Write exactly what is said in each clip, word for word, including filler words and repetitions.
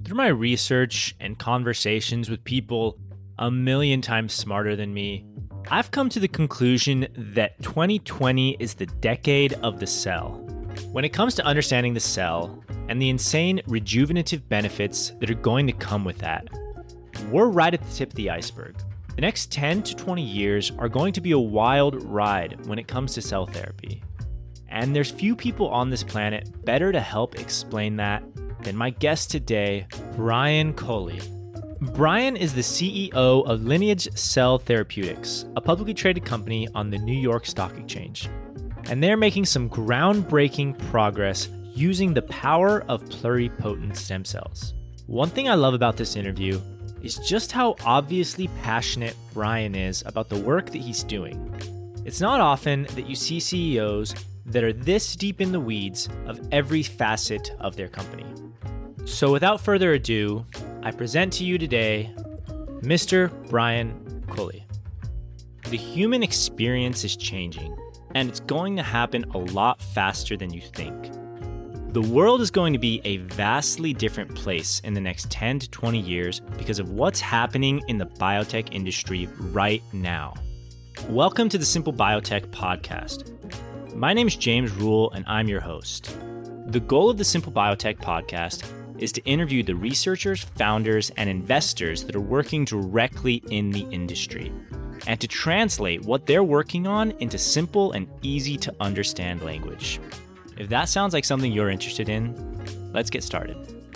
Through my research and conversations with people a million times smarter than me, I've come to the conclusion that twenty twenty is the decade of the cell. When it comes to understanding the cell and the insane rejuvenative benefits that are going to come with that, we're right at the tip of the iceberg. The next ten to twenty years are going to be a wild ride when it comes to cell therapy. And there's few people on this planet better to help explain that than my guest today, Brian Culley. Brian is the C E O of Lineage Cell Therapeutics, a publicly traded company on the New York Stock Exchange. And they're making some groundbreaking progress using the power of pluripotent stem cells. One thing I love about this interview is just how obviously passionate Brian is about the work that he's doing. It's not often that you see C E Os that are this deep in the weeds of every facet of their company. So without further ado, I present to you today, Mister Brian Culley. The human experience is changing, and it's going to happen a lot faster than you think. The world is going to be a vastly different place in the next ten to twenty years because of what's happening in the biotech industry right now. Welcome to the Simple Biotech Podcast. My name is James Rule, and I'm your host. The goal of the Simple Biotech Podcast is to interview the researchers, founders, and investors that are working directly in the industry, and to translate what they're working on into simple and easy to understand language. If that sounds like something you're interested in, let's get started.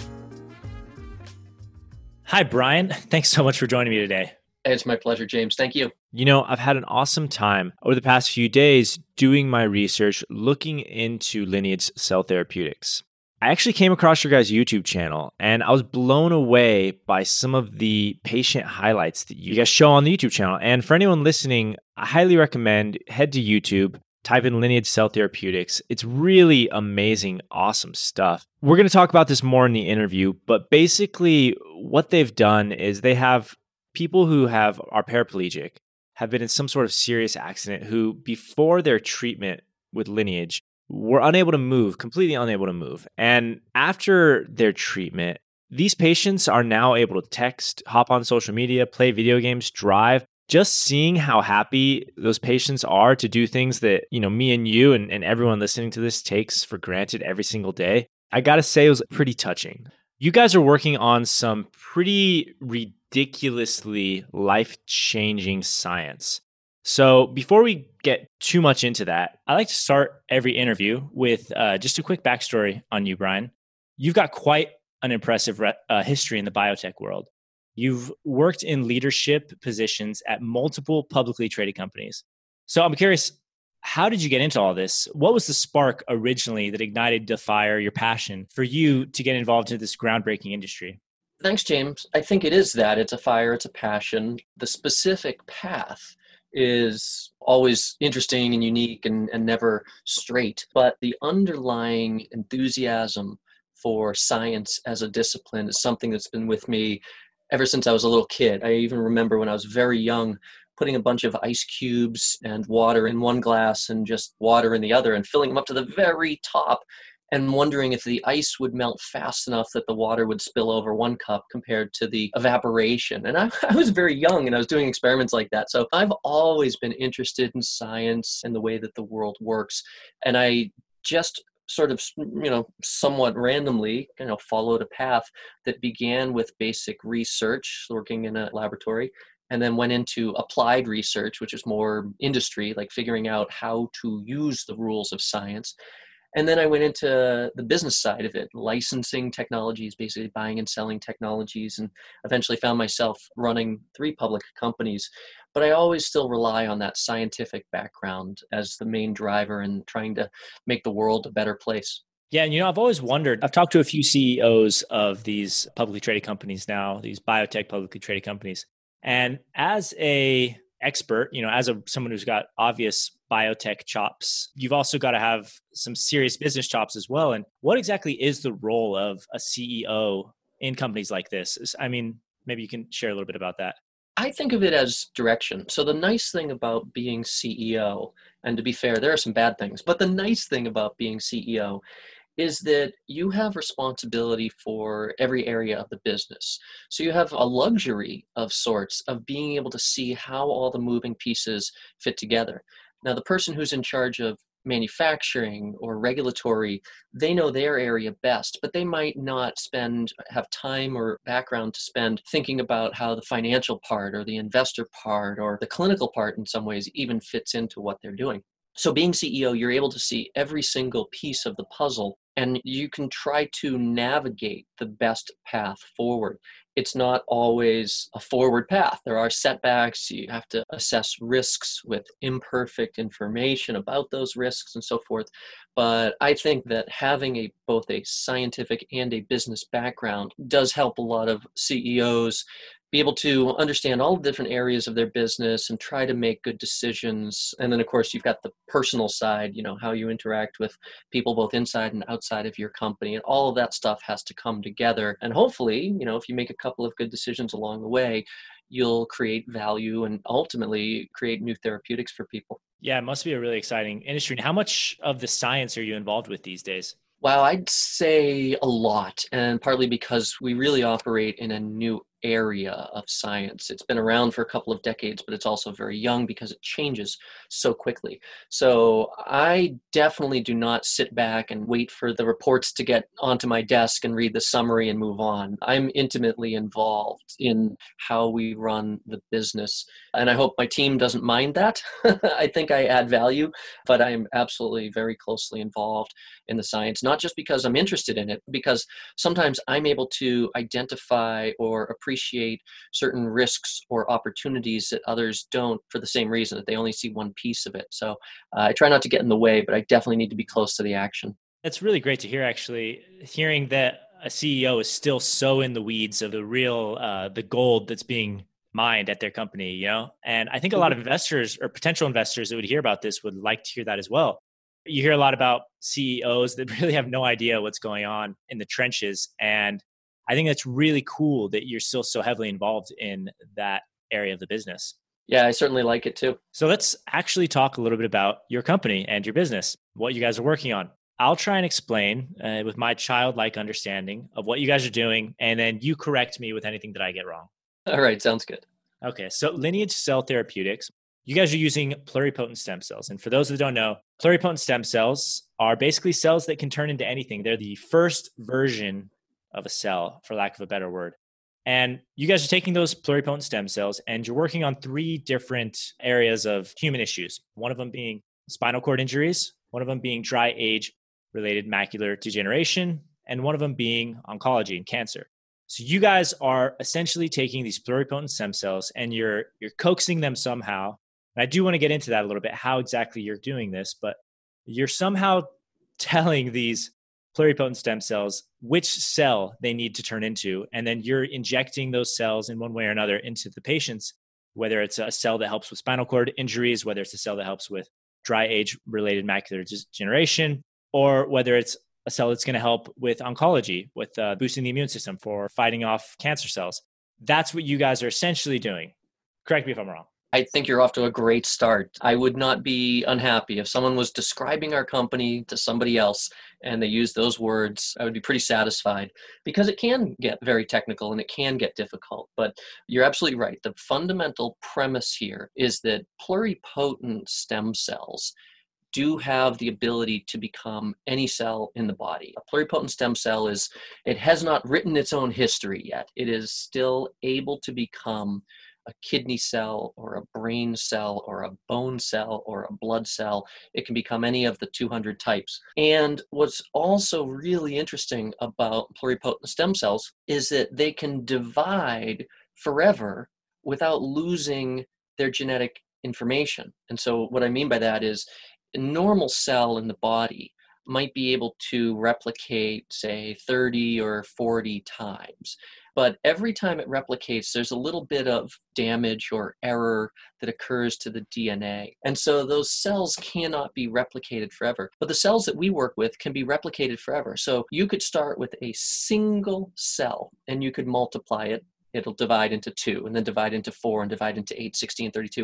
Hi, Brian. Thanks so much for joining me today. It's my pleasure, James. Thank you. You know, I've had an awesome time over the past few days doing my research, looking into Lineage Cell Therapeutics. I actually came across your guys' YouTube channel, and I was blown away by some of the patient highlights that you guys show on the YouTube channel. And for anyone listening, I highly recommend head to YouTube, type in Lineage Cell Therapeutics. It's really amazing, awesome stuff. We're going to talk about this more in the interview, but basically what they've done is they have people who have are paraplegic, have been in some sort of serious accident, who before their treatment with Lineage were unable to move, completely unable to move. And after their treatment, these patients are now able to text, hop on social media, play video games, drive. Just seeing how happy those patients are to do things that, you know, me and you and, and everyone listening to this takes for granted every single day, I gotta say it was pretty touching. You guys are working on some pretty ridiculously life-changing science. So before we get too much into that, I like to start every interview with uh, just a quick backstory on you, Brian. You've got quite an impressive re- uh, history in the biotech world. You've worked in leadership positions at multiple publicly traded companies. So I'm curious, how did you get into all this? What was the spark originally that ignited the fire, your passion, for you to get involved in this groundbreaking industry? Thanks, James. I think it is that. It's a fire, it's a passion. The specific path is always interesting and unique and, and never straight. But the underlying enthusiasm for science as a discipline is something that's been with me ever since I was a little kid. I even remember when I was very young, putting a bunch of ice cubes and water in one glass and just water in the other and filling them up to the very top and wondering if the ice would melt fast enough that the water would spill over one cup compared to the evaporation. And I, I was very young and I was doing experiments like that. So I've always been interested in science and the way that the world works. And I just sort of, you know, somewhat randomly, you know, followed a path that began with basic research, working in a laboratory, and then went into applied research, which is more industry, like figuring out how to use the rules of science. And then I went into the business side of it, licensing technologies, basically buying and selling technologies, and eventually found myself running three public companies. But I always still rely on that scientific background as the main driver in trying to make the world a better place. Yeah, and you know, I've always wondered, I've talked to a few C E Os of these publicly traded companies now, these biotech publicly traded companies. And as a expert, you know, as a someone who's got obvious biotech chops, you've also got to have some serious business chops as well. And what exactly is the role of a C E O in companies like this? I mean, maybe you can share a little bit about that. I think of it as direction. So the nice thing about being C E O, and to be fair, there are some bad things, but the nice thing about being C E O is that you have responsibility for every area of the business. So you have a luxury of sorts of being able to see how all the moving pieces fit together. Now, the person who's in charge of manufacturing or regulatory, they know their area best, but they might not spend have time or background to spend thinking about how the financial part or the investor part or the clinical part in some ways even fits into what they're doing. So being C E O, you're able to see every single piece of the puzzle and you can try to navigate the best path forward. It's not always a forward path. There are setbacks. You have to assess risks with imperfect information about those risks and so forth. But I think that having a both a scientific and a business background does help a lot of C E Os be able to understand all the different areas of their business and try to make good decisions. And then, of course, you've got the personal side, you know, how you interact with people both inside and outside of your company. And all of that stuff has to come together. And hopefully, you know, if you make a couple of good decisions along the way, you'll create value and ultimately create new therapeutics for people. Yeah, it must be a really exciting industry. And how much of the science are you involved with these days? Wow, I'd say a lot, and partly because we really operate in a new area of science. It's been around for a couple of decades, but it's also very young because it changes so quickly. So I definitely do not sit back and wait for the reports to get onto my desk and read the summary and move on. I'm intimately involved in how we run the business, and I hope my team doesn't mind that. I think I add value, but I'm absolutely very closely involved in the science, not just because I'm interested in it, because sometimes I'm able to identify or appreciate certain risks or opportunities that others don't for the same reason, that they only see one piece of it. So uh, I try not to get in the way, but I definitely need to be close to the action. It's really great to hear, actually, hearing that a C E O is still so in the weeds of the real, uh, the gold that's being mined at their company, you know? And I think a lot of investors or potential investors that would hear about this would like to hear that as well. You hear a lot about C E Os that really have no idea what's going on in the trenches. And I think that's really cool that you're still so heavily involved in that area of the business. Yeah, I certainly like it too. So let's actually talk a little bit about your company and your business, what you guys are working on. I'll try and explain uh, with my childlike understanding of what you guys are doing, and then you correct me with anything that I get wrong. All right, sounds good. Okay, so Lineage Cell Therapeutics, you guys are using pluripotent stem cells. And for those that don't know, pluripotent stem cells are basically cells that can turn into anything. They're the first version of a cell, for lack of a better word. And you guys are taking those pluripotent stem cells and you're working on three different areas of human issues. One of them being spinal cord injuries, one of them being dry age related macular degeneration, and one of them being oncology and cancer. So you guys are essentially taking these pluripotent stem cells and you're you're coaxing them somehow. And I do want to get into that a little bit, how exactly you're doing this, but you're somehow telling these pluripotent stem cells which cell they need to turn into, and then you're injecting those cells in one way or another into the patients, whether it's a cell that helps with spinal cord injuries, whether it's a cell that helps with dry age related macular degeneration, or whether it's a cell that's going to help with oncology, with uh, boosting the immune system for fighting off cancer cells. That's what you guys are essentially doing. Correct me if I'm wrong. I think you're off to a great start. I would not be unhappy if someone was describing our company to somebody else and they used those words. I would be pretty satisfied because it can get very technical and it can get difficult. But you're absolutely right. The fundamental premise here is that pluripotent stem cells do have the ability to become any cell in the body. A pluripotent stem cell is, it has not written its own history yet. It is still able to become a kidney cell or a brain cell or a bone cell or a blood cell. It can become any of the two hundred types. And what's also really interesting about pluripotent stem cells is that they can divide forever without losing their genetic information. And so what I mean by that is a normal cell in the body might be able to replicate, say, thirty or forty times. But every time it replicates, there's a little bit of damage or error that occurs to the D N A. And so those cells cannot be replicated forever. But the cells that we work with can be replicated forever. So you could start with a single cell and you could multiply it. It'll divide into two and then divide into four and divide into eight, sixteen, thirty-two.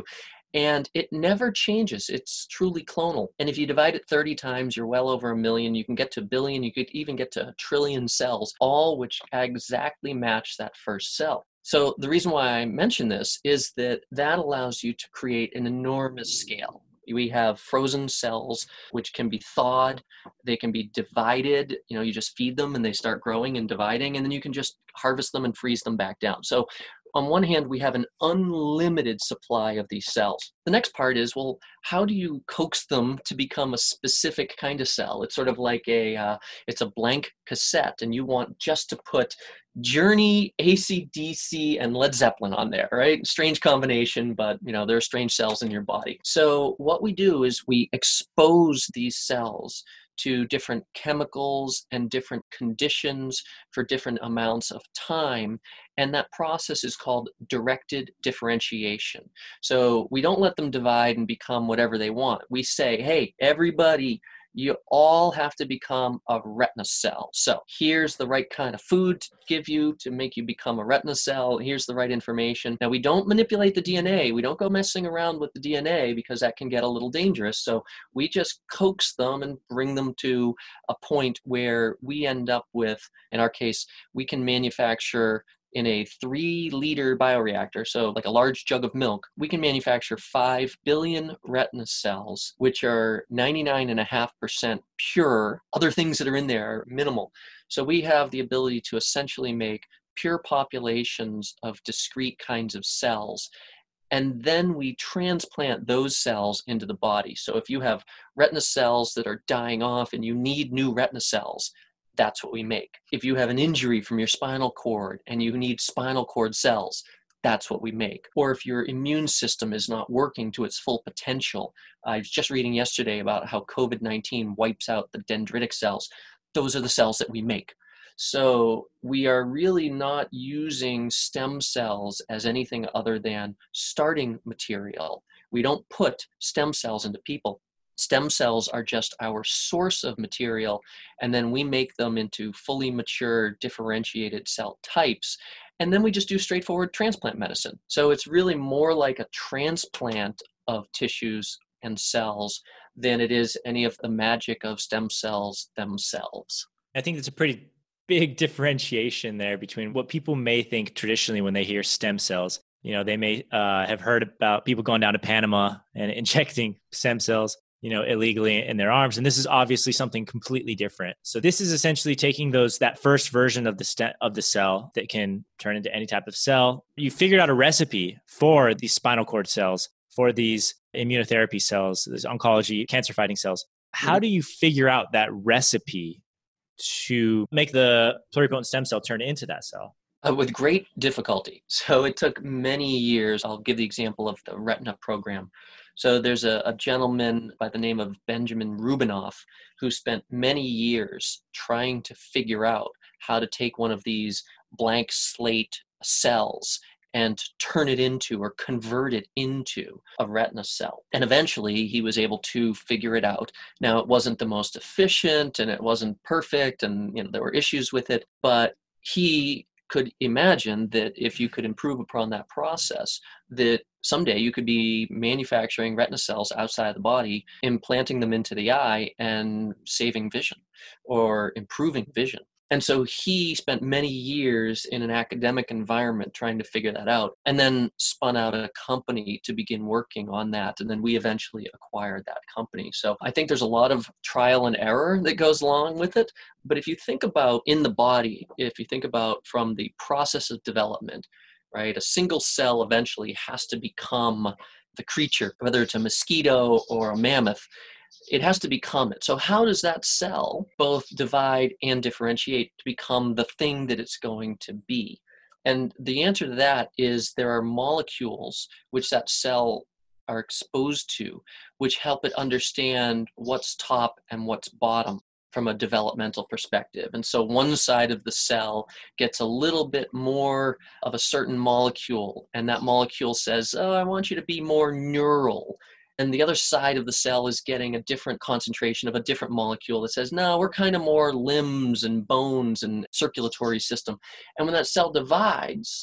And it never changes. It's truly clonal. And if you divide it thirty times, you're well over a million. You can get to a billion. You could even get to a trillion cells, all which exactly match that first cell. So the reason why I mention this is that that allows you to create an enormous scale. We have frozen cells, which can be thawed. They can be divided. You know, you just feed them and they start growing and dividing, and then you can just harvest them and freeze them back down. So on one hand, we have an unlimited supply of these cells. The next part is, well, how do you coax them to become a specific kind of cell? It's sort of like a, uh, it's a blank cassette, and you want just to put Journey, A C D C, and Led Zeppelin on there, right? Strange combination, but you know, there are strange cells in your body. So what we do is we expose these cells to different chemicals and different conditions for different amounts of time. And that process is called directed differentiation. So we don't let them divide and become whatever they want. We say, hey, everybody, you all have to become a retina cell. So here's the right kind of food to give you to make you become a retina cell. Here's the right information. Now, we don't manipulate the D N A. We don't go messing around with the D N A because that can get a little dangerous. So we just coax them and bring them to a point where we end up with, in our case, we can manufacture in a three liter bioreactor, so like a large jug of milk, we can manufacture five billion retina cells, which are ninety-nine point five percent pure. Other things that are in there are minimal. So we have the ability to essentially make pure populations of discrete kinds of cells. And then we transplant those cells into the body. So if you have retina cells that are dying off and you need new retina cells, that's what we make. If you have an injury from your spinal cord and you need spinal cord cells, that's what we make. Or if your immune system is not working to its full potential, I was just reading yesterday about how COVID nineteen wipes out the dendritic cells. Those are the cells that we make. So we are really not using stem cells as anything other than starting material. We don't put stem cells into people. Stem cells are just our source of material, and then we make them into fully mature, differentiated cell types, and then we just do straightforward transplant medicine. So it's really more like a transplant of tissues and cells than it is any of the magic of stem cells themselves. I think it's a pretty big differentiation there between what people may think traditionally when they hear stem cells. You know, they may uh, have heard about people going down to Panama and injecting stem cells, you know, illegally in their arms. And this is obviously something completely different. So this is essentially taking those, that first version of the st- of the cell that can turn into any type of cell. You figured out a recipe for these spinal cord cells, for these immunotherapy cells, these oncology cancer fighting cells. How do you figure out that recipe to make the pluripotent stem cell turn into that cell? Uh, with great difficulty. So it took many years. I'll give the example of the retina program. So there's a, a gentleman by the name of Benjamin Rubinoff who spent many years trying to figure out how to take one of these blank slate cells and to turn it into or convert it into a retina cell. And eventually he was able to figure it out. Now, it wasn't the most efficient and it wasn't perfect, and you know there were issues with it, but he could imagine that if you could improve upon that process, that someday you could be manufacturing retina cells outside the body, implanting them into the eye and saving vision or improving vision. And so he spent many years in an academic environment trying to figure that out, and then spun out a company to begin working on that. And then we eventually acquired that company. So I think there's a lot of trial and error that goes along with it. But if you think about in the body, if you think about from the process of development, right, a single cell eventually has to become the creature, whether it's a mosquito or a mammoth. It has to become it. So how does that cell both divide and differentiate to become the thing that it's going to be? And the answer to that is there are molecules which that cell are exposed to, which help it understand what's top and what's bottom from a developmental perspective. And so one side of the cell gets a little bit more of a certain molecule, and that molecule says, oh, I want you to be more neural. And the other side of the cell is getting a different concentration of a different molecule that says, no, we're kind of more limbs and bones and circulatory system. And when that cell divides,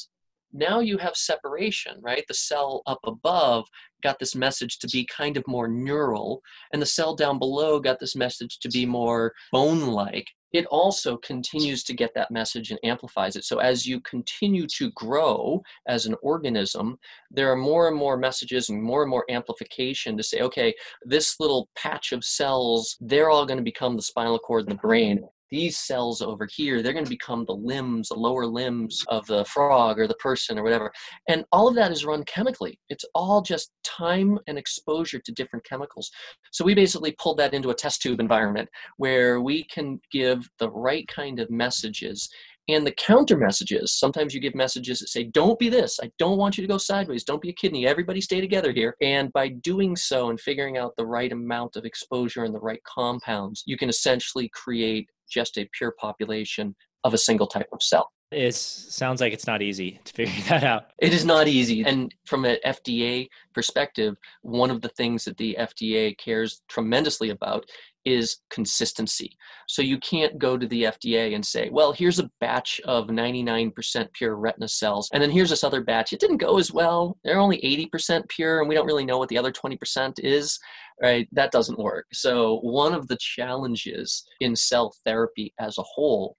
Now you have separation, right? The cell up above got this message to be kind of more neural, and the cell down below got this message to be more bone-like. It also continues to get that message and amplifies it. So as you continue to grow as an organism, there are more and more messages and more and more amplification to say, okay, this little patch of cells, they're all going to become the spinal cord and the brain. These cells over here, they're going to become the limbs, the lower limbs of the frog or the person or whatever. And all of that is run chemically. It's all just time and exposure to different chemicals. So we basically pulled that into a test tube environment where we can give the right kind of messages and the counter messages. Sometimes you give messages that say, don't be this. I don't want you to go sideways. Don't be a kidney. Everybody stay together here. And by doing so and figuring out the right amount of exposure and the right compounds, you can essentially create just a pure population of a single type of cell. It sounds like it's not easy to figure that out. It is not easy. And from an F D A perspective, one of the things that the F D A cares tremendously about is consistency. So you can't go to the F D A and say, well, here's a batch of ninety-nine percent pure retina cells, and then here's this other batch. It didn't go as well. They're only eighty percent pure, and we don't really know what the other twenty percent is, right? That doesn't work. So one of the challenges in cell therapy as a whole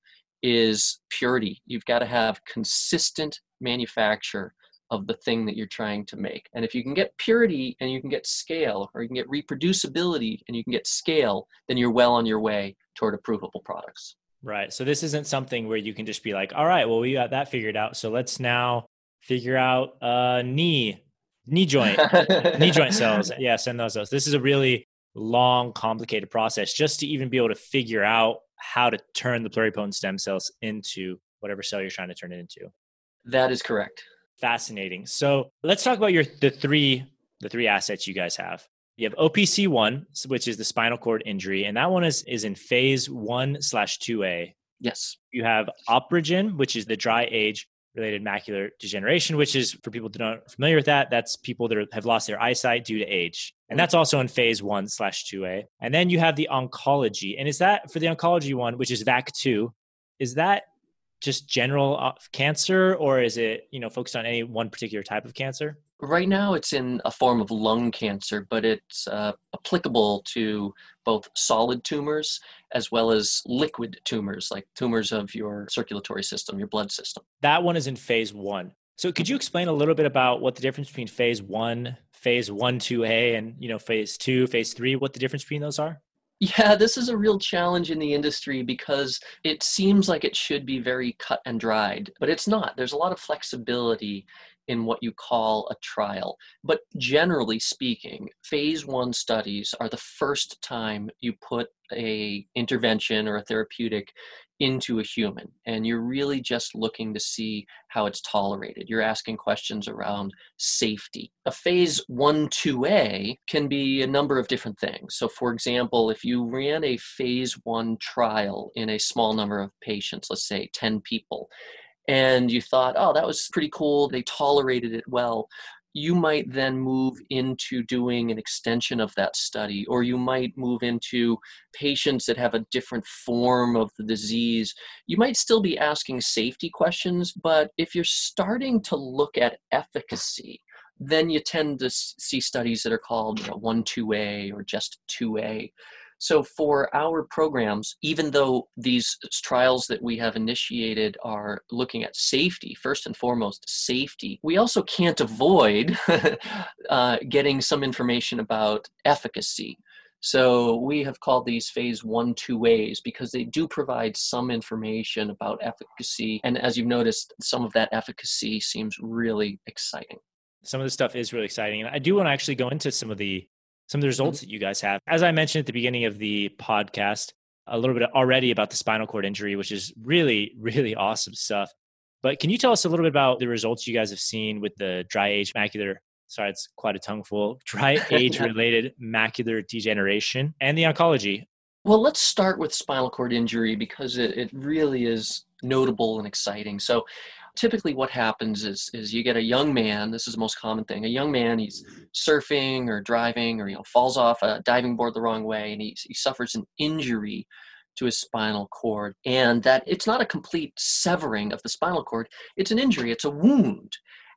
is purity. You've got to have consistent manufacture of the thing that you're trying to make. And if you can get purity and you can get scale, or you can get reproducibility and you can get scale, then you're well on your way toward approvable products. Right. So this isn't something where you can just be like, all right, well, we got that figured out. So let's now figure out uh, knee, knee joint, knee joint cells. Yeah, send those out. This is a really long, complicated process just to even be able to figure out how to turn the pluripotent stem cells into whatever cell you're trying to turn it into. That is correct. Fascinating. So let's talk about your the three the three assets you guys have. You have O P C one, which is the spinal cord injury, and that one is is in phase one slash two A. Yes. You have Oprogen, which is the dry age related macular degeneration, which is, for people that aren't familiar with that, that's people that are, have lost their eyesight due to age. And that's also in phase one slash two A. And then you have the oncology. And is that for the oncology one, which is V A C two, is that just general cancer, or is it, you know, focused on any one particular type of cancer? Right now it's in a form of lung cancer, but it's uh, applicable to both solid tumors as well as liquid tumors, like tumors of your circulatory system, your blood system. That one is in phase one. So could you explain a little bit about what the difference between phase one, phase one, two A, and, you know, phase two, phase three, what the difference between those are? Yeah, this is a real challenge in the industry because it seems like it should be very cut and dried, but it's not. There's a lot of flexibility in what you call a trial. But generally speaking, phase one studies are the first time you put a intervention or a therapeutic into a human, and you're really just looking to see how it's tolerated. You're asking questions around safety. A phase one, two A can be a number of different things. So for example, if you ran a phase one trial in a small number of patients, let's say ten people, and you thought, oh, that was pretty cool, they tolerated it well, you might then move into doing an extension of that study, or you might move into patients that have a different form of the disease. You might still be asking safety questions, but if you're starting to look at efficacy, then you tend to see studies that are called, you know, one, two A or just two A. So for our programs, even though these trials that we have initiated are looking at safety, first and foremost safety, we also can't avoid uh, getting some information about efficacy. So we have called these phase one, two A's because they do provide some information about efficacy. And as you've noticed, some of that efficacy seems really exciting. Some of the stuff is really exciting. And I do want to actually go into some of the some of the results mm-hmm. that you guys have. As I mentioned at the beginning of the podcast, a little bit already about the spinal cord injury, which is really, really awesome stuff. But can you tell us a little bit about the results you guys have seen with the dry age macular, sorry, it's quite a tongueful, dry age-related macular degeneration and the oncology? Well, let's start with spinal cord injury because it, it really is notable and exciting. So typically what happens is, is you get a young man, this is the most common thing, a young man, he's surfing or driving or, you know, falls off a diving board the wrong way, and he, he suffers an injury to his spinal cord, and that it's not a complete severing of the spinal cord, it's an injury, it's a wound.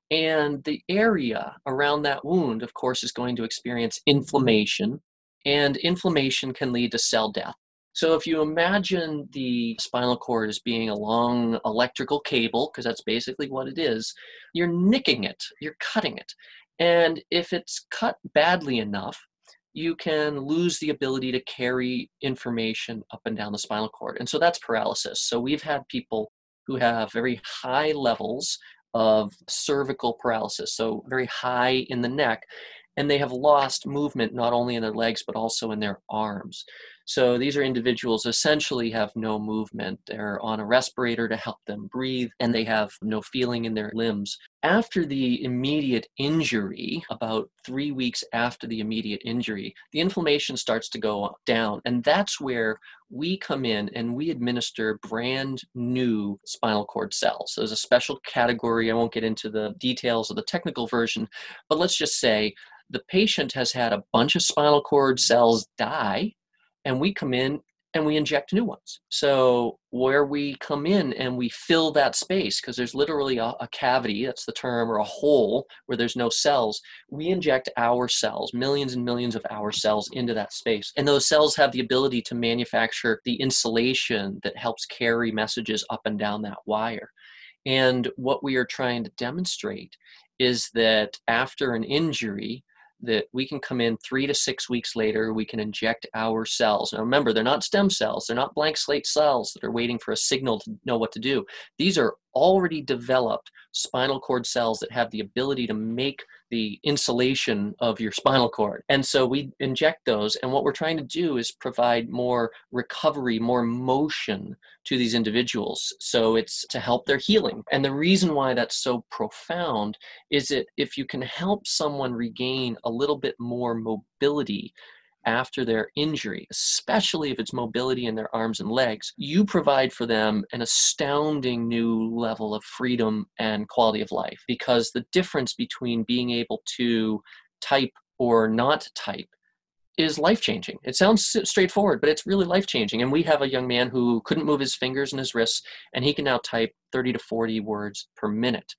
And the area around that wound, of course, is going to experience inflammation, and inflammation can lead to cell death. So if you imagine the spinal cord as being a long electrical cable, because that's basically what it is, you're nicking it, you're cutting it. And if it's cut badly enough, you can lose the ability to carry information up and down the spinal cord. And so that's paralysis. So we've had people who have very high levels of cervical paralysis, so very high in the neck, and they have lost movement not only in their legs but also in their arms. So these are individuals essentially have no movement. They're on a respirator to help them breathe, and they have no feeling in their limbs. After the immediate injury, about three weeks after the immediate injury, the inflammation starts to go down, and that's where we come in and we administer brand new spinal cord cells. So there's a special category. I won't get into the details of the technical version, but let's just say the patient has had a bunch of spinal cord cells die, and we come in and we inject new ones. So where we come in and we fill that space, because there's literally a, a cavity, that's the term, or a hole where there's no cells, we inject our cells, millions and millions of our cells into that space. And those cells have the ability to manufacture the insulation that helps carry messages up and down that wire. And what we are trying to demonstrate is that after an injury, that we can come in three to six weeks later, we can inject our cells. Now remember, they're not stem cells. They're not blank slate cells that are waiting for a signal to know what to do. These are already developed spinal cord cells that have the ability to make the insulation of your spinal cord. And so we inject those, and what we're trying to do is provide more recovery, more motion to these individuals. So it's to help their healing. And the reason why that's so profound is that if you can help someone regain a little bit more mobility after their injury, especially if it's mobility in their arms and legs, you provide for them an astounding new level of freedom and quality of life. Because the difference between being able to type or not type is life-changing. It sounds straightforward, but it's really life-changing. And we have a young man who couldn't move his fingers and his wrists, and he can now type thirty to forty words per minute.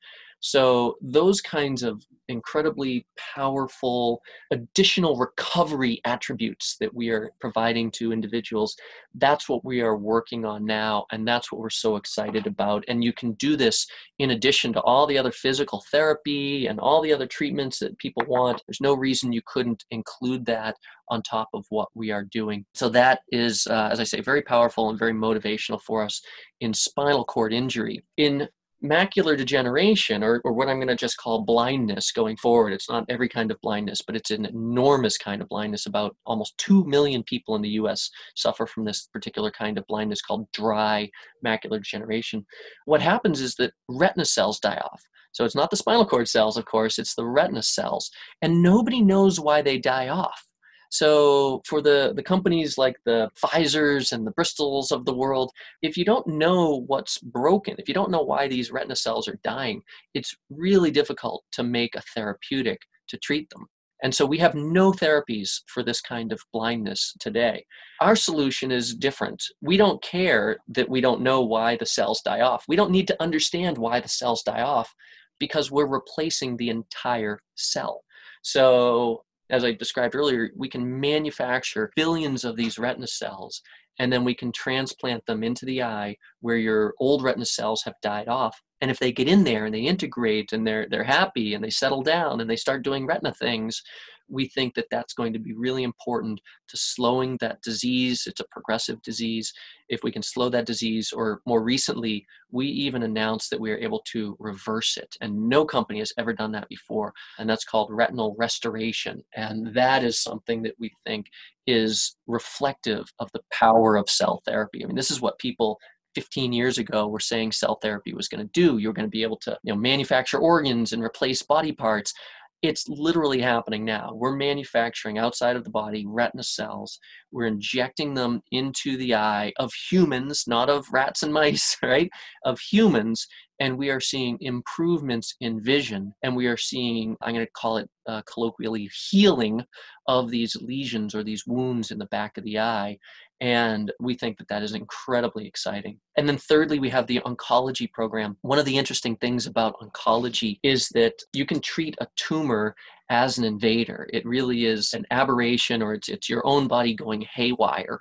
So those kinds of incredibly powerful additional recovery attributes that we are providing to individuals, that's what we are working on now, and that's what we're so excited about. And you can do this in addition to all the other physical therapy and all the other treatments that people want. There's no reason you couldn't include that on top of what we are doing. So that is, uh, as I say, very powerful and very motivational for us in spinal cord injury. In macular degeneration, or, or what I'm going to just call blindness going forward. It's not every kind of blindness, but it's an enormous kind of blindness. About almost two million people in the U S suffer from this particular kind of blindness called dry macular degeneration. What happens is that retina cells die off. So it's not the spinal cord cells, of course, it's the retina cells. And nobody knows why they die off. So for the, the companies like the Pfizers and the Bristols of the world, if you don't know what's broken, if you don't know why these retina cells are dying, it's really difficult to make a therapeutic to treat them. And so we have no therapies for this kind of blindness today. Our solution is different. We don't care that we don't know why the cells die off. We don't need to understand why the cells die off, because we're replacing the entire cell. So as I described earlier, we can manufacture billions of these retina cells, and then we can transplant them into the eye where your old retina cells have died off. And if they get in there and they integrate and they're they're happy and they settle down and they start doing retina things, we think that that's going to be really important to slowing that disease. It's a progressive disease. If we can slow that disease, or more recently, we even announced that we are able to reverse it. And no company has ever done that before. And that's called retinal restoration. And that is something that we think is reflective of the power of cell therapy. I mean, this is what people fifteen years ago were saying cell therapy was going to do. You're going to be able to, you know, manufacture organs and replace body parts. It's literally happening now. We're manufacturing outside of the body retina cells. We're injecting them into the eye of humans, not of rats and mice, right? Of humans. and we are seeing improvements in vision, and we are seeing, I'm going to call it uh, colloquially, healing of these lesions or these wounds in the back of the eye. And we think that that is incredibly exciting. And then thirdly, we have the oncology program. One of the interesting things about oncology is that you can treat a tumor as an invader. It really is an aberration, or it's, it's your own body going haywire.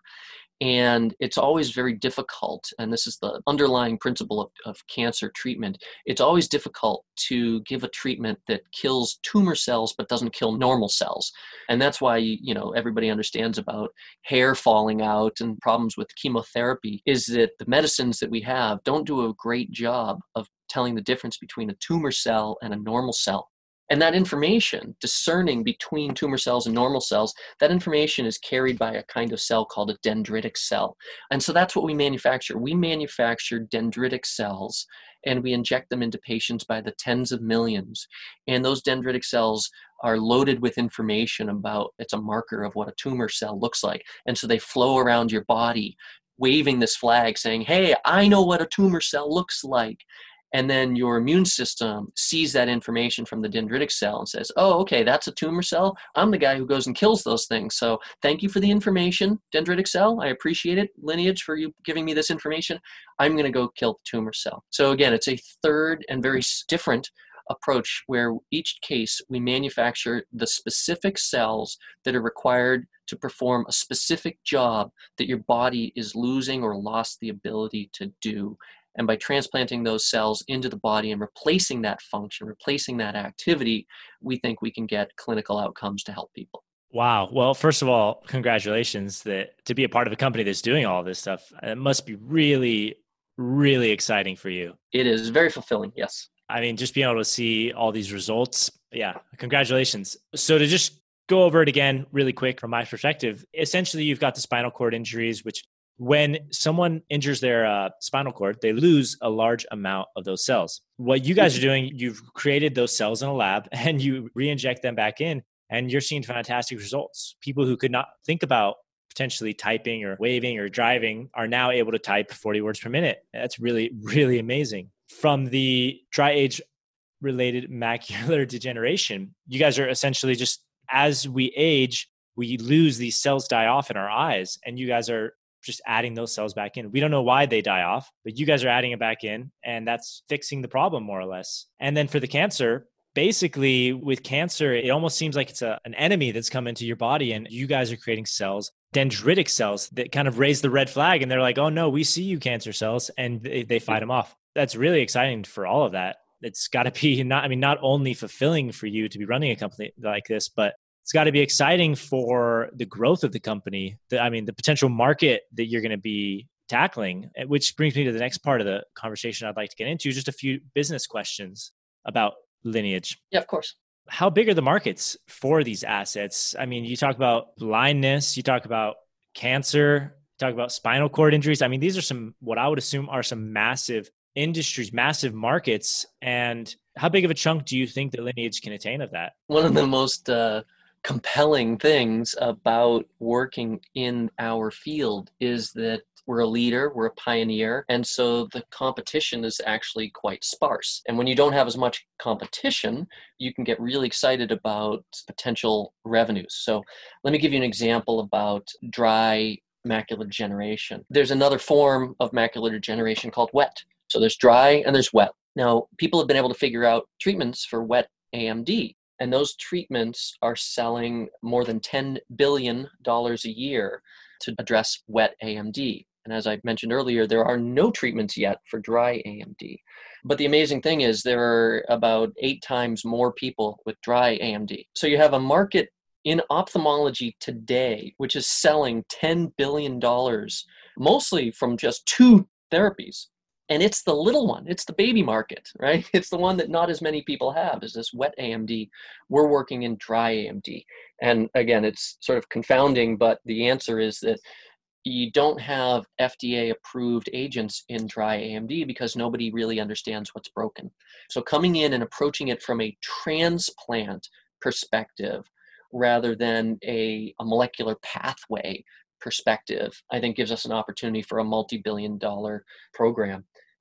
And it's always very difficult, and this is the underlying principle of, of cancer treatment, it's always difficult to give a treatment that kills tumor cells but doesn't kill normal cells. And that's why, you know, everybody understands about hair falling out and problems with chemotherapy, is that the medicines that we have don't do a great job of telling the difference between a tumor cell and a normal cell. And that information, discerning between tumor cells and normal cells, that information is carried by a kind of cell called a dendritic cell. And so that's what we manufacture. We manufacture dendritic cells, and we inject them into patients by the tens of millions. And those dendritic cells are loaded with information about, it's a marker of what a tumor cell looks like. And so they flow around your body, waving this flag saying, hey, I know what a tumor cell looks like. And then your immune system sees that information from the dendritic cell and says, oh, okay, that's a tumor cell. I'm the guy who goes and kills those things. So thank you for the information, dendritic cell. I appreciate it, Lineage, for you giving me this information. I'm going to go kill the tumor cell. So again, it's a third and very different approach where each case we manufacture the specific cells that are required to perform a specific job that your body is losing or lost the ability to do. And by transplanting those cells into the body and replacing that function, replacing that activity, we think we can get clinical outcomes to help people. Wow. Well, first of all, congratulations that to be a part of a company that's doing all this stuff. It must be really, really exciting for you. It is very fulfilling. Yes. I mean, just being able to see all these results. Yeah. Congratulations. So to just go over it again really quick from my perspective, essentially you've got the spinal cord injuries, which when someone injures their uh, spinal cord, they lose a large amount of those cells. What you guys are doing, you've created those cells in a lab and you re-inject them back in, and you're seeing fantastic results. People who could not think about potentially typing or waving or driving are now able to type forty words per minute. That's really, really amazing. From the dry age-related macular degeneration, you guys are essentially just, as we age, we lose these cells, die off in our eyes, and you guys are just adding those cells back in. We don't know why they die off, but you guys are adding it back in, and that's fixing the problem more or less. And then for the cancer, basically with cancer, it almost seems like it's a, an enemy that's come into your body, and you guys are creating cells, dendritic cells that kind of raise the red flag. And they're like, oh no, we see you, cancer cells, and they, they fight them off. That's really exciting for all of that. It's got to be not, I mean, not only fulfilling for you to be running a company like this, but it's got to be exciting for the growth of the company. The, I mean, the potential market that you're going to be tackling, which brings me to the next part of the conversation I'd like to get into, just a few business questions about Lineage. Yeah, of course. How big are the markets for these assets? I mean, you talk about blindness, you talk about cancer, you talk about spinal cord injuries. I mean, these are some, what I would assume are some massive industries, massive markets. And how big of a chunk do you think that Lineage can attain of that? One of the most uh, compelling things about working in our field is that we're a leader, we're a pioneer, and so the competition is actually quite sparse. And when you don't have as much competition, you can get really excited about potential revenues. So let me give you an example about dry macular degeneration. There's another form of macular degeneration called wet. So there's dry and there's wet. Now, people have been able to figure out treatments for wet A M D, and those treatments are selling more than ten billion dollars a year to address wet A M D. And as I mentioned earlier, there are no treatments yet for dry A M D. But the amazing thing is there are about eight times more people with dry A M D. So you have a market in ophthalmology today, which is selling ten billion dollars, mostly from just two therapies. And it's the little one, it's the baby market, right? It's the one that not as many people have, is this wet A M D. We're working in dry A M D. And again, it's sort of confounding, but the answer is that you don't have F D A-approved agents in dry A M D because nobody really understands what's broken. So coming in and approaching it from a transplant perspective rather than a, a molecular pathway perspective, I think gives us an opportunity for a multi-billion dollar program.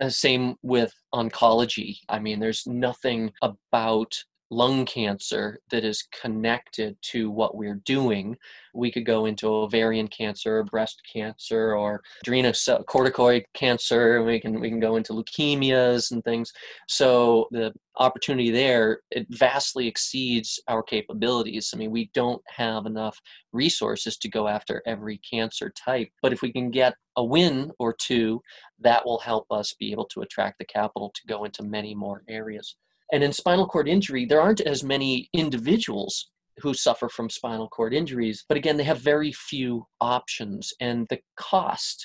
Uh, same with oncology. I mean, there's nothing about lung cancer that is connected to what we're doing. We could go into ovarian cancer, breast cancer, or adrenocorticoid cancer. We can we can go into leukemias and things. So the opportunity there, it vastly exceeds our capabilities. I mean, we don't have enough resources to go after every cancer type. But if we can get a win or two, that will help us be able to attract the capital to go into many more areas. And in spinal cord injury, there aren't as many individuals who suffer from spinal cord injuries, but again, they have very few options. And the cost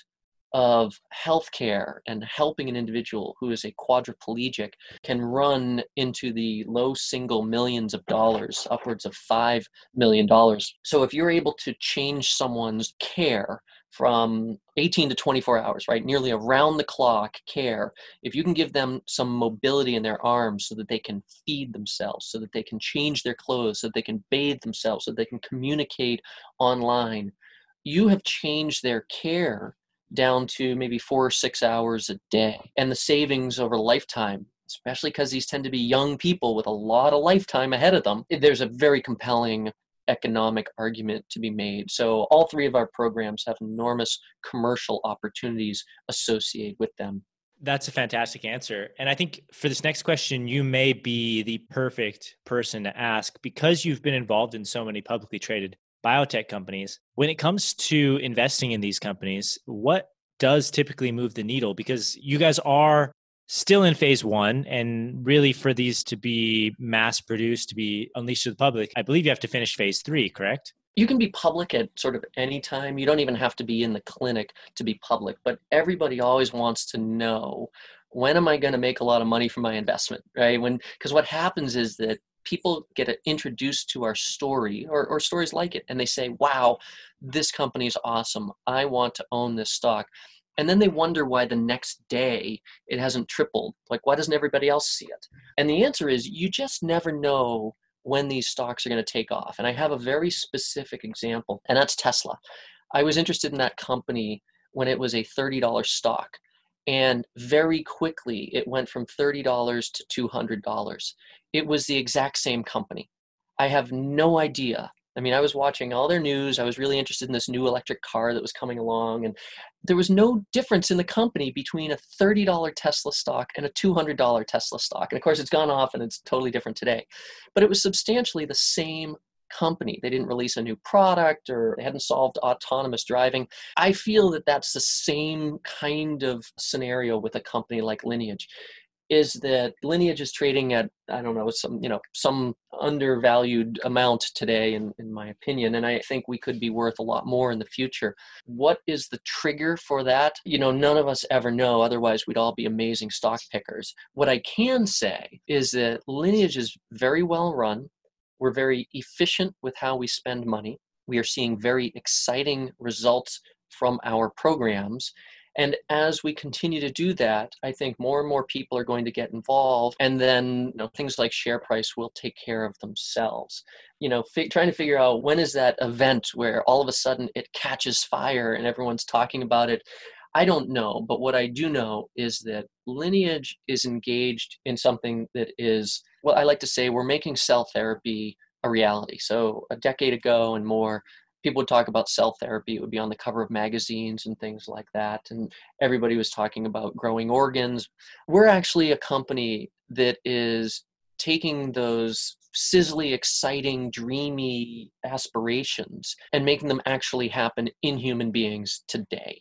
of healthcare and helping an individual who is a quadriplegic can run into the low single millions of dollars, upwards of five million dollars. So if you're able to change someone's care from eighteen to twenty-four hours, right? Nearly around the clock care. If you can give them some mobility in their arms so that they can feed themselves, so that they can change their clothes, so that they can bathe themselves, so that they can communicate online, you have changed their care down to maybe four or six hours a day. And the savings over a lifetime, especially because these tend to be young people with a lot of lifetime ahead of them, there's a very compelling economic argument to be made. So all three of our programs have enormous commercial opportunities associated with them. That's a fantastic answer. And I think for this next question, you may be the perfect person to ask because you've been involved in so many publicly traded biotech companies. When it comes to investing in these companies, what does typically move the needle? Because you guys are still in phase one, and really for these to be mass produced, to be unleashed to the public, I believe you have to finish phase three, correct? You can be public at sort of any time. You don't even have to be in the clinic to be public, but everybody always wants to know, when am I going to make a lot of money from my investment, right? When, because what happens is that people get introduced to our story or, or stories like it, and they say, wow, this company is awesome. I want to own this stock. And then they wonder why the next day it hasn't tripled. Like, why doesn't everybody else see it? And the answer is, you just never know when these stocks are going to take off. And I have a very specific example, and that's Tesla. I was interested in that company when it was a thirty dollars stock. And very quickly, it went from thirty dollars to two hundred dollars. It was the exact same company. I have no idea. I mean, I was watching all their news. I was really interested in this new electric car that was coming along. And there was no difference in the company between a thirty dollars Tesla stock and a two hundred dollars Tesla stock. And of course, it's gone off and it's totally different today. But it was substantially the same company. They didn't release a new product, or they hadn't solved autonomous driving. I feel that that's the same kind of scenario with a company like Lineage. Is that Lineage is trading at, I don't know, some, you know, some undervalued amount today, in, in my opinion. And I think we could be worth a lot more in the future. What is the trigger for that? You know, none of us ever know. Otherwise, we'd all be amazing stock pickers. What I can say is that Lineage is very well run. We're very efficient with how we spend money. We are seeing very exciting results from our programs. And as we continue to do that, I think more and more people are going to get involved, and then, you know, things like share price will take care of themselves. You know, fi- trying to figure out when is that event where all of a sudden it catches fire and everyone's talking about it. I don't know, but what I do know is that Lineage is engaged in something that is, well, I like to say we're making cell therapy a reality. So a decade ago and more, people would talk about cell therapy. It would be on the cover of magazines and things like that. And everybody was talking about growing organs. We're actually a company that is taking those sizzly, exciting, dreamy aspirations and making them actually happen in human beings today.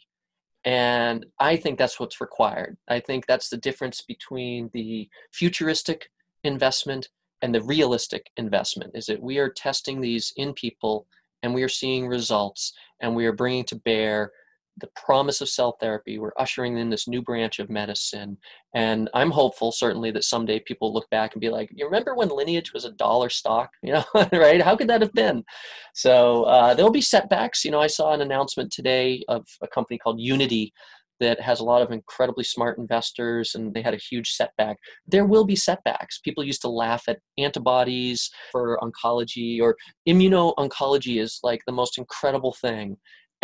And I think that's what's required. I think that's the difference between the futuristic investment and the realistic investment, is that we are testing these in people and we are seeing results, and we are bringing to bear the promise of cell therapy. We're ushering in this new branch of medicine. And I'm hopeful, certainly, that someday people look back and be like, you remember when Lineage was a dollar stock? You know, right? How could that have been? So uh, there'll be setbacks. You know, I saw an announcement today of a company called Unity that has a lot of incredibly smart investors, and they had a huge setback. There will be setbacks. People used to laugh at antibodies for oncology, or immuno-oncology is like the most incredible thing.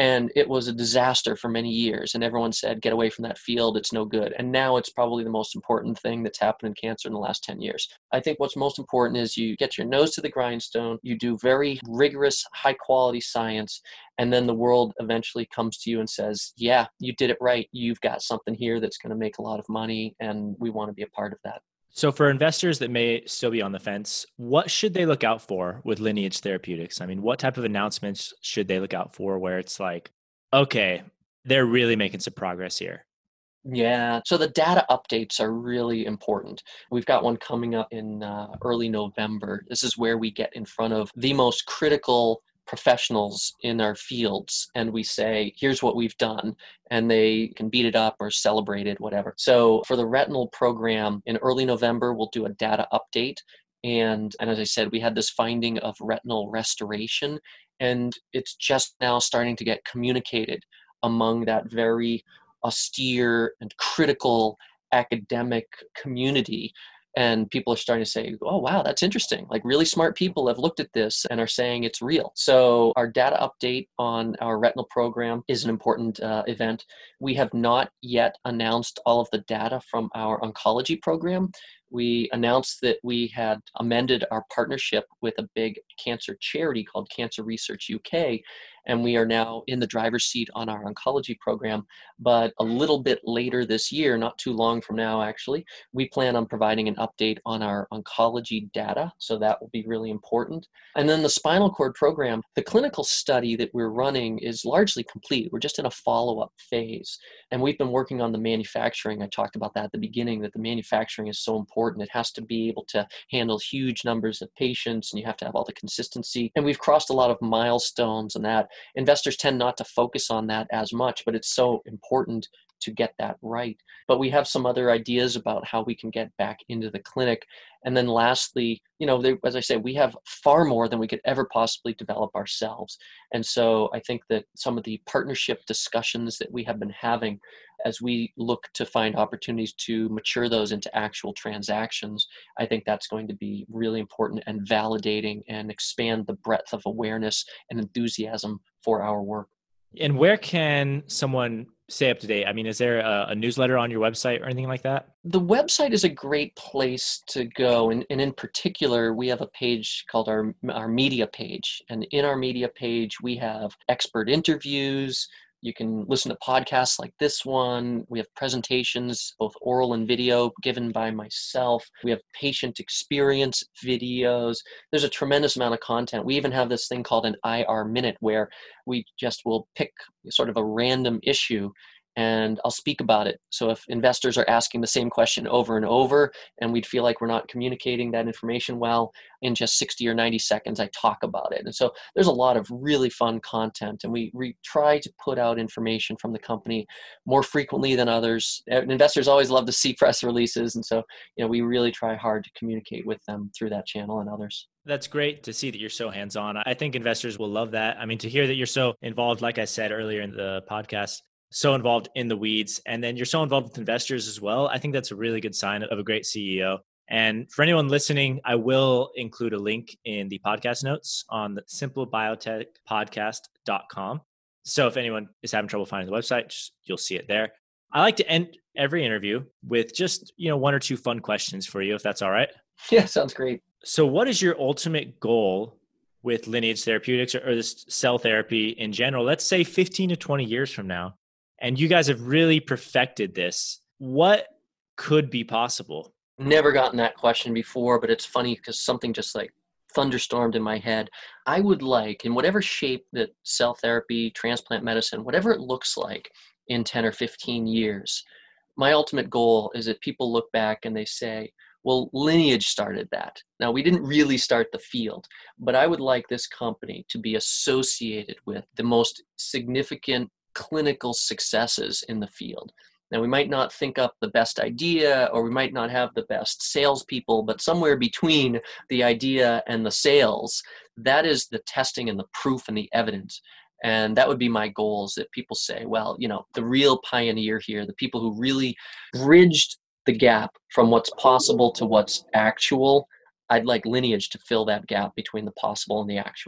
And it was a disaster for many years. And everyone said, get away from that field. It's no good. And now it's probably the most important thing that's happened in cancer in the last ten years. I think what's most important is you get your nose to the grindstone, you do very rigorous, high quality science, and then the world eventually comes to you and says, yeah, you did it right. You've got something here that's going to make a lot of money, and we want to be a part of that. So for investors that may still be on the fence, what should they look out for with Lineage Therapeutics? I mean, what type of announcements should they look out for where it's like, okay, they're really making some progress here? Yeah, so the data updates are really important. We've got one coming up in uh, early November. This is where we get in front of the most critical professionals in our fields and we say, here's what we've done, and they can beat it up or celebrate it, whatever. So for the retinal program in early November, we'll do a data update. And, and as I said, we had this finding of retinal restoration, and it's just now starting to get communicated among that very austere and critical academic community. And people are starting to say, oh, wow, that's interesting. Like really smart people have looked at this and are saying it's real. So our data update on our retinal program is an important uh, event. We have not yet announced all of the data from our oncology program. We announced that we had amended our partnership with a big cancer charity called Cancer Research U K, and we are now in the driver's seat on our oncology program. But a little bit later this year, not too long from now actually, we plan on providing an update on our oncology data, so that will be really important. And then the spinal cord program, the clinical study that we're running is largely complete. We're just in a follow-up phase, and we've been working on the manufacturing. I talked about that at the beginning, that the manufacturing is so important. It has to be able to handle huge numbers of patients, and you have to have all the consistency. And we've crossed a lot of milestones in that. Investors tend not to focus on that as much, but it's so important to get that right. But we have some other ideas about how we can get back into the clinic. And then lastly, you know, they, as I say, we have far more than we could ever possibly develop ourselves. And so I think that some of the partnership discussions that we have been having as we look to find opportunities to mature those into actual transactions, I think that's going to be really important and validating and expand the breadth of awareness and enthusiasm for our work. And where can someone stay up to date? I mean, is there a, a newsletter on your website or anything like that? The website is a great place to go. And, and in particular, we have a page called our, our media page. And in our media page, we have expert interviews. You can listen to podcasts like this one. We have presentations, both oral and video, given by myself. We have patient experience videos. There's a tremendous amount of content. We even have this thing called an I R Minute, where we just will pick sort of a random issue and I'll speak about it. So if investors are asking the same question over and over and we'd feel like we're not communicating that information well, in just sixty or ninety seconds, I talk about it. And so there's a lot of really fun content, and we, we try to put out information from the company more frequently than others. Investors always love to see press releases. And so, you know, we really try hard to communicate with them through that channel and others. That's great to see that you're so hands-on. I think investors will love that. I mean, to hear that you're so involved, like I said earlier in the podcast, so involved in the weeds, and then you're so involved with investors as well. I think that's a really good sign of a great C E O. And for anyone listening, I will include a link in the podcast notes on the simple biotech podcast dot com. So if anyone is having trouble finding the website, just, you'll see it there. I like to end every interview with just, you know, one or two fun questions for you, if that's all right. Yeah, sounds great. So what is your ultimate goal with Lineage Therapeutics, or, or this cell therapy in general? Let's say fifteen to twenty years from now, and you guys have really perfected this. What could be possible? Never gotten that question before, but it's funny because something just like thunderstormed in my head. I would like, in whatever shape that cell therapy, transplant medicine, whatever it looks like in ten or fifteen years, my ultimate goal is that people look back and they say, well, Lineage started that. Now, we didn't really start the field, but I would like this company to be associated with the most significant clinical successes in the field. Now, we might not think up the best idea, or we might not have the best salespeople, but somewhere between the idea and the sales, that is the testing and the proof and the evidence. And that would be my goal, is that people say, well, you know, the real pioneer here, the people who really bridged the gap from what's possible to what's actual, I'd like Lineage to fill that gap between the possible and the actual.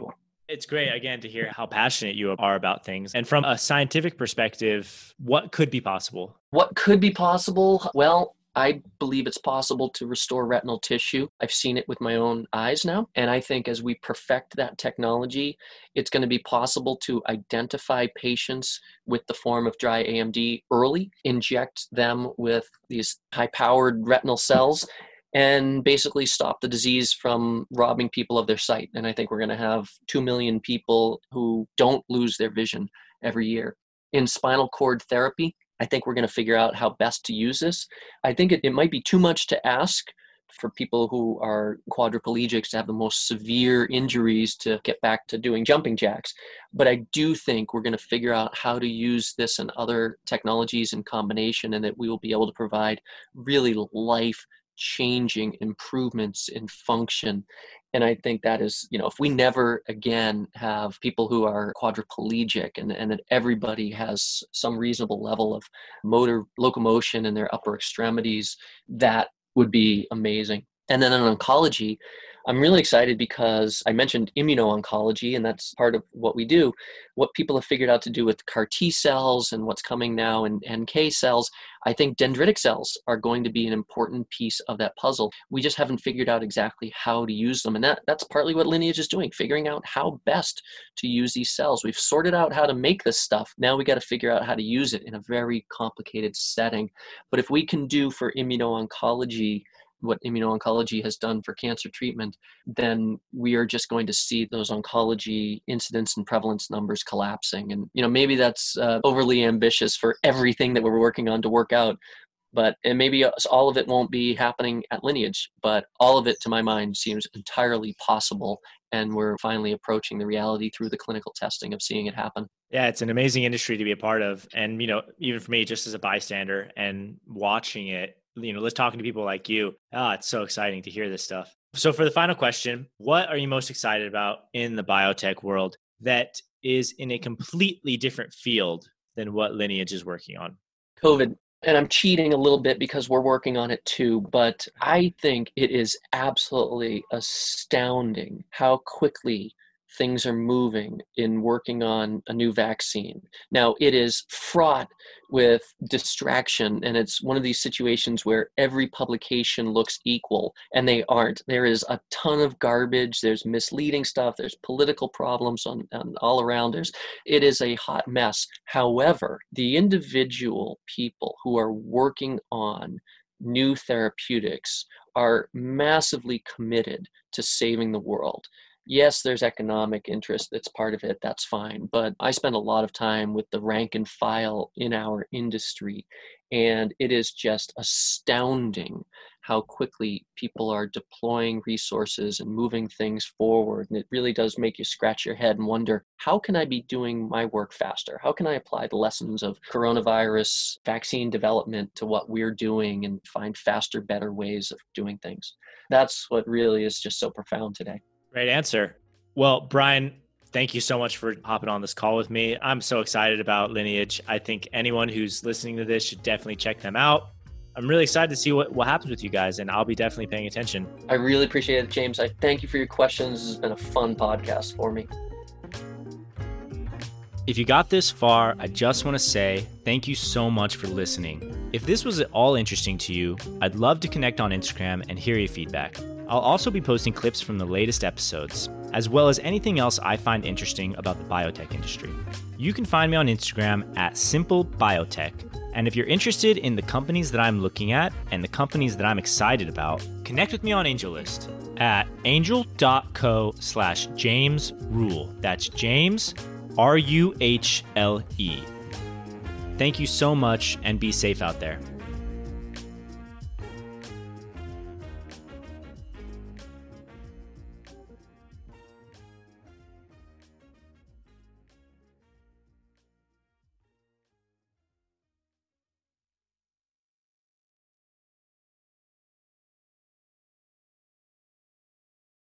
It's great, again, to hear how passionate you are about things. And from a scientific perspective, what could be possible? What could be possible? Well, I believe it's possible to restore retinal tissue. I've seen it with my own eyes now. And I think as we perfect that technology, it's going to be possible to identify patients with the form of dry A M D early, inject them with these high-powered retinal cells, and basically stop the disease from robbing people of their sight. And I think we're going to have two million people who don't lose their vision every year. In spinal cord therapy, I think we're going to figure out how best to use this. I think it, it might be too much to ask for people who are quadriplegics to have the most severe injuries to get back to doing jumping jacks. But I do think we're going to figure out how to use this and other technologies in combination, and that we will be able to provide really life changing improvements in function. And I think that is, you know, if we never again have people who are quadriplegic and, and that everybody has some reasonable level of motor locomotion in their upper extremities, that would be amazing. And then in oncology, I'm really excited because I mentioned immuno-oncology, and that's part of what we do. What people have figured out to do with C A R T cells and what's coming now in N K cells, I think dendritic cells are going to be an important piece of that puzzle. We just haven't figured out exactly how to use them. And that, that's partly what Lineage is doing, figuring out how best to use these cells. We've sorted out how to make this stuff. Now we got to figure out how to use it in a very complicated setting. But if we can do for immuno-oncology what immuno-oncology has done for cancer treatment, then we are just going to see those oncology incidence and prevalence numbers collapsing. And, you know, maybe that's uh, overly ambitious for everything that we're working on to work out, but and maybe all of it won't be happening at Lineage, but all of it, to my mind, seems entirely possible. And we're finally approaching the reality through the clinical testing of seeing it happen. Yeah, it's an amazing industry to be a part of. And, you know, even for me, just as a bystander and watching it, you know, let's talking to people like you. Ah, it's so exciting to hear this stuff. So for the final question, what are you most excited about in the biotech world that is in a completely different field than what Lineage is working on? COVID. And I'm cheating a little bit because we're working on it too, but I think it is absolutely astounding how quickly things are moving in working on a new vaccine. Now, it is fraught with distraction, and it's one of these situations where every publication looks equal, and they aren't. There is a ton of garbage. There's misleading stuff. There's political problems on, on all around. There's, it is a hot mess. However, the individual people who are working on new therapeutics are massively committed to saving the world. Yes, there's economic interest that's part of it. That's fine. But I spend a lot of time with the rank and file in our industry, and it is just astounding how quickly people are deploying resources and moving things forward. And it really does make you scratch your head and wonder, how can I be doing my work faster? How can I apply the lessons of coronavirus vaccine development to what we're doing and find faster, better ways of doing things? That's what really is just so profound today. Great answer. Well, Brian, thank you so much for hopping on this call with me. I'm so excited about Lineage. I think anyone who's listening to this should definitely check them out. I'm really excited to see what, what happens with you guys, and I'll be definitely paying attention. I really appreciate it, James. I thank you for your questions. This has been a fun podcast for me. If you got this far, I just want to say thank you so much for listening. If this was at all interesting to you, I'd love to connect on Instagram and hear your feedback. I'll also be posting clips from the latest episodes, as well as anything else I find interesting about the biotech industry. You can find me on Instagram at Simple Biotech. And if you're interested in the companies that I'm looking at and the companies that I'm excited about, connect with me on AngelList at angel.co slash James Rule. That's James, R U H L E. Thank you so much, and be safe out there.